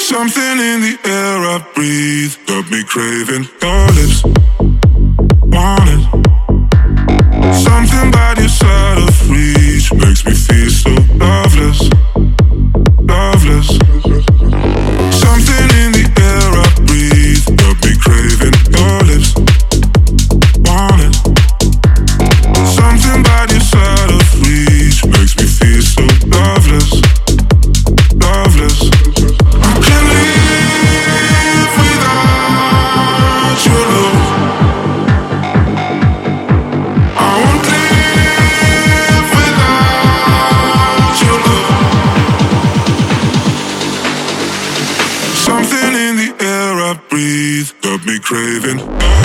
Something in the air I breathe got me craving your lips, want it. Something body's out of reach makes me feel so loveless, loveless. Something in the air I breathe got me craving your lips, want it. Something body's out of reach makes me feel so loveless, loveless. I can't live without your love. I won't live without your love. Something in the air I breathe got me craving.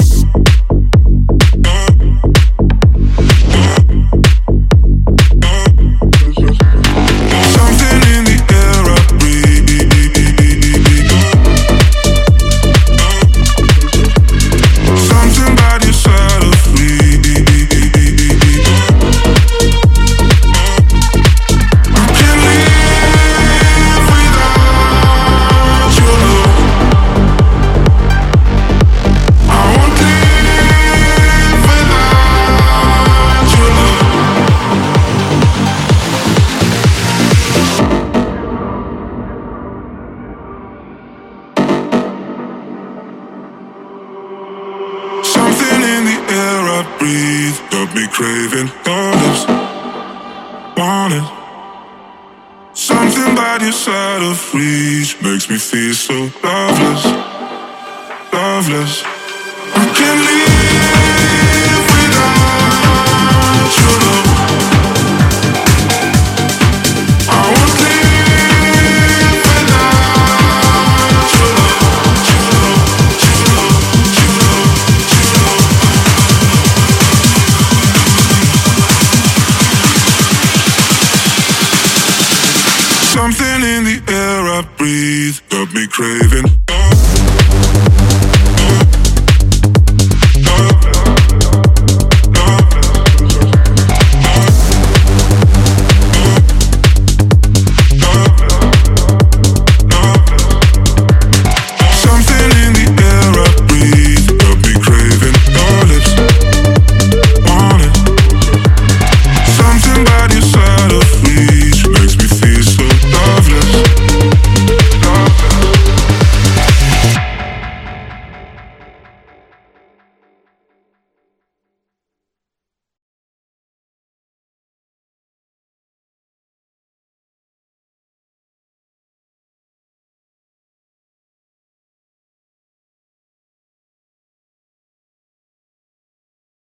Breathe, got me craving your lips, want it. Something body's out of reach makes me feel so loveless, loveless. I can't live without your love. I won't live without your love, your love, your love, your love, your love. Something in the air I breathe got me craving.